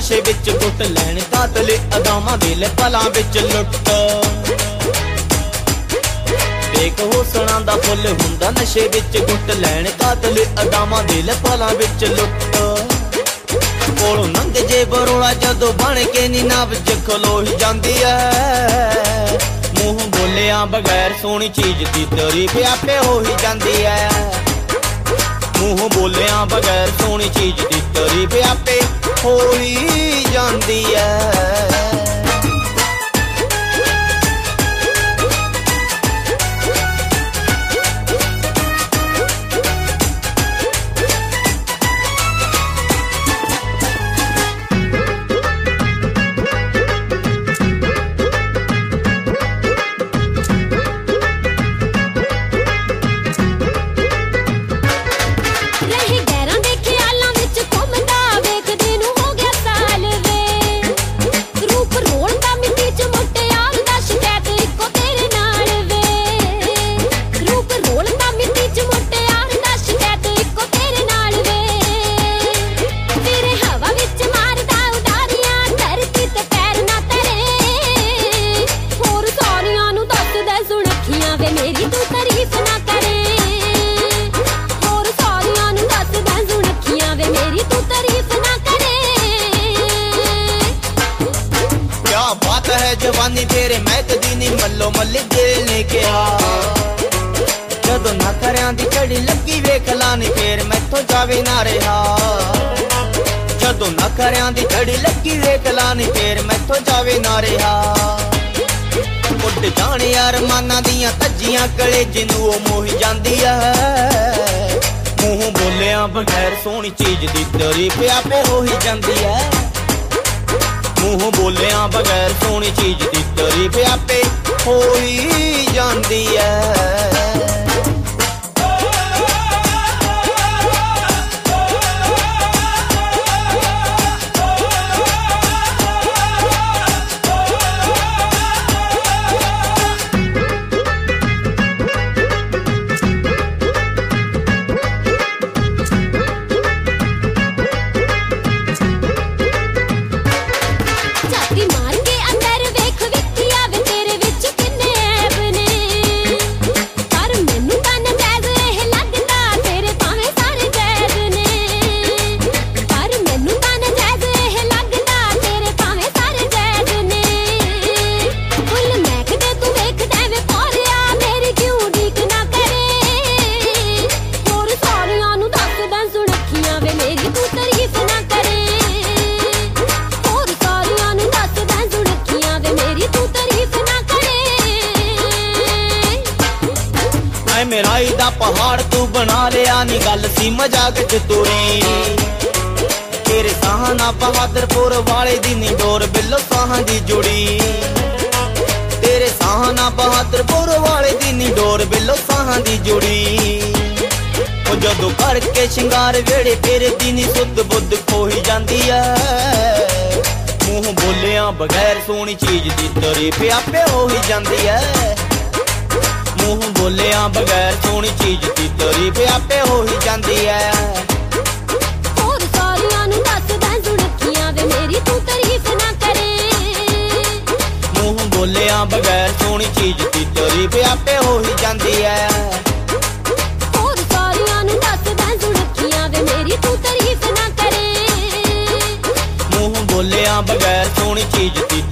ਨਸ਼ੇ ਵਿੱਚ ਗੁੱਟ ਲੈਣ ਕਾਤਲੇ ਅਦਾਵਾਂ ਦਿਲ ਪਲਾਂ ਵਿੱਚ ਲੁੱਟ ਦੇਖ ਹੁਸਨਾ ਦਾ ਫੁੱਲ ਹੁੰਦਾ ਨਸ਼ੇ ਵਿੱਚ ਗੁੱਟ ਲੈਣ ਕਾਤਲੇ ਅਦਾਵਾਂ ਦਿਲ ਪਲਾਂ ਵਿੱਚ ਲੁੱਟ ਕੋਲੋਂ ਨੰਗ ਜੇ ਬਰੋਲਾ ਜਦੋਂ ਬਣ ਕੇ ਨੀ ਨਬਜ ਖਲੋ ਹੀ ਜਾਂਦੀ ਐ ਮੂੰਹ ਬੋਲਿਆਂ ਬਗੈਰ ਸੋਹਣੀ ਚੀਜ਼ ਦੀ ਤਾਰੀਫ ਆਪੇ ਹੋ ਹੀ ਜਾਂਦੀ ਐ ਮੂੰਹ ਬੋਲਿਆਂ ਬਗੈਰ ਸੋਹਣੀ ਚੀਜ਼ ਦੀ ਤਾਰੀਫ ਆਪੇ ਹੋ ਹੀ ਜਾਂਦੀ ਐ जवानी तेरे महकदी नी मल्लो मल्ली दिल ने कहा जदों नखरियां दी झड़ी लगी वेख लानी फेर मैथों जावे ना रहा जदों नखरियां दी झड़ी लगी वेख लानी फेर मैथों जावे ना रहा उड जाने यार माना दियां तज्जियां कलेजे नूं ओ मोही जांदी ऐ मूंह बोलियां बगैर सोहनी चीज दी तारीफ आपे हो ही जांदी ऐ मूंह बोलियां बगैर सोहनी चीज दी तारीफ आपे हो ही जांदी ऐ मेराई दा पहाड़ तू बना लिया नी गल सी मजाक च तुरी तेरे साहना बहादुरपुर वाले दी नी डोर बिल्लो साहां दी जुड़ी तेरे साहना बहादुरपुर वाले दी नी डोर बिल्लो साहां दी जुड़ी ओ जदों करके शिंगार वेड़े तेरे दी नी सुध बुध खो ही जांदी ऐ मूंह बोलियां बगैर सोहनी चीज दी तारीफ आपे हो ही जांदी ऐ मूंह बोलियां बगैर सोहनी चीज दी तारीफ आपे हो ही जांदी ऐ होर सारियां नूं दसदा सुणखियां वे मेरी तू तारीफ ना करे मूंह बोलियां बगैर सोहनी चीज दी तारीफ आपे हो ही जांदी ऐ होर सारियां नूं दसदा सुणखियां वे मेरी तू तारीफ ना करे मूंह बोलियां बगैर सोहनी चीज दी